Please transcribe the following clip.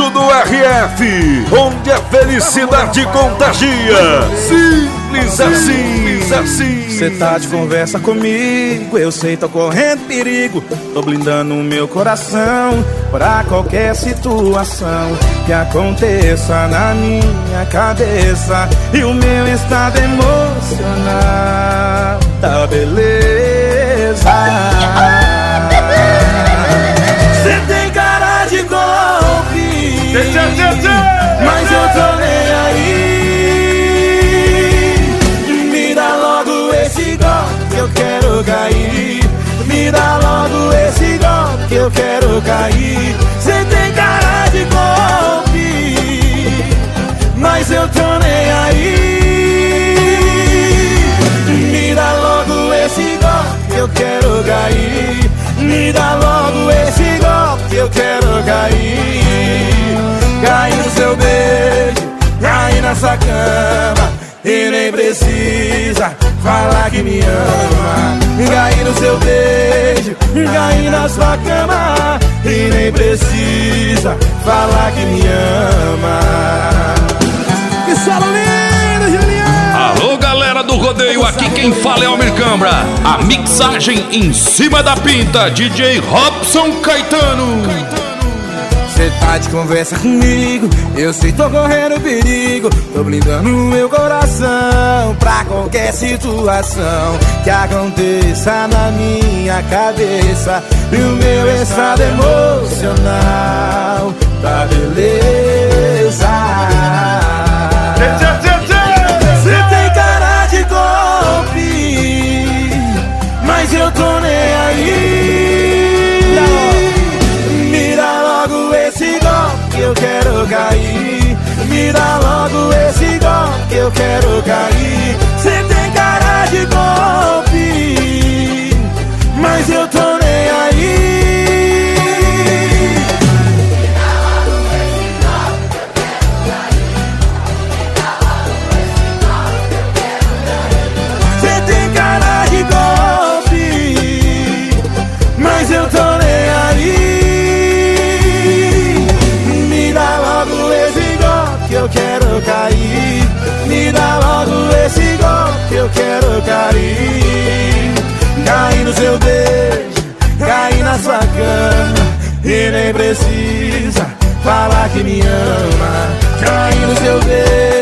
Gaúcho do RF, onde a felicidade contagia. Simples assim. Cê tá de conversa comigo, eu sei, tô correndo perigo. Tô blindando o meu coração pra qualquer situação que aconteça na minha cabeça. E o meu estado emocional tá beleza. Cê tem cara de golpe, mas eu tô nem aí. Me dá logo esse golpe que eu quero cair. Me dá logo esse golpe que eu quero cair. Cê tem cara de golpe, mas eu tô nem aí. Me dá logo esse golpe que eu quero cair. Me dá logo esse golpe que eu quero cair. Cair no seu beijo, cair na sua cama, e nem precisa falar que me ama. Cair no seu beijo, cair na sua cama, e nem precisa falar que me ama. Que solo lindo, Juliano! Alô, galera do rodeio, aqui quem fala é Almir Cambra. A mixagem em cima da pinta, DJ Robson Caetano. Cê tá de conversa comigo, eu sei, tô correndo perigo. Tô blindando o meu coração pra qualquer situação que aconteça na minha cabeça. E o meu estado emocional tá beleza. Cê tem cara de golpe, mas eu tô nem aí. Me dá logo esse golpe que eu quero cair. Me dá logo esse golpe que eu quero cair. Cê tem cara de golpe, mas eu tô nem aí. Cê tem cara de golpe, mas eu tô nem aí. Me dá logo esse golpe que eu quero cair. Me dá logo esse golpe que eu quero cair. Cair no seu beijo, cair na sua cama, e nem precisa falar que me ama. Cair no seu beijo,